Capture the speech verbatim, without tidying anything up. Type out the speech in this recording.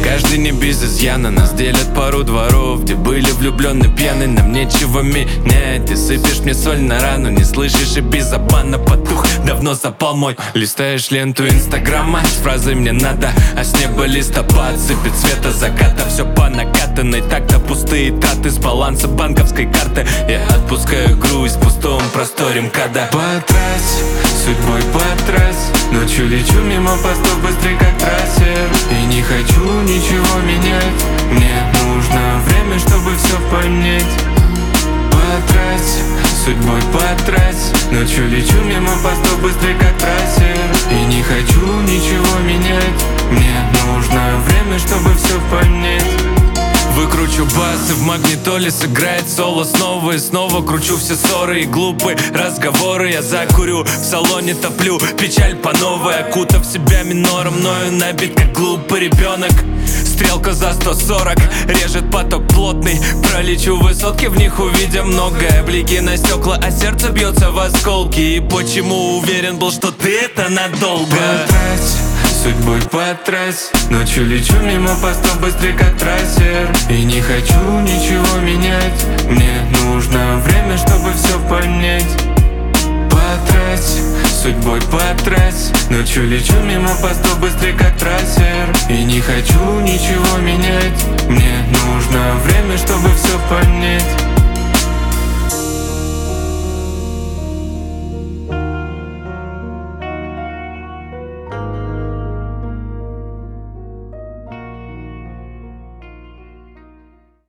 Каждый не без изъяна, нас делят пару дворов, где были влюблены пьяны, нам нечего менять. Ты сыпешь мне соль на рану, не слышишь и без обмана потух, давно запал мой. Листаешь ленту инстаграма с фразой «мне надо», а с неба листопад сыпет цвета заката. Все по накатанной, так-то пустые траты с баланса банковской карты. Я отпускаю грусть в пустом просторе МКАДа. Потрась, судьбой потрась, ночью лечу мимо постов быстрый как трассер. И не хочу ничего менять, мне нужно время, чтобы все понять. Потрась, судьбой потрась, ночью лечу мимо постов быстрый как трассер. И не хочу ничего менять, мне нужно время, чтобы все понять. Выкручу бас и в магнитоле сыграет соло снова и снова. Кручу все ссоры и глупые разговоры. Я закурю, в салоне топлю печаль по новой. Окутав себя минором, мною набит как глупый ребенок. Стрелка за сто сорок, режет поток плотный. Пролечу высотки, в них увидя многое. Блики на стекла, а сердце бьется в осколки. И почему уверен был, что ты это надолго? Потрась, судьбой потрась, ночью лечу мимо постов быстрый как трассер. И не хочу ничего менять, мне нужно время, чтобы все понять. Потрась, судьбой потрась, ночью лечу мимо постов быстрый как трассер. И не хочу ничего менять, мне нужно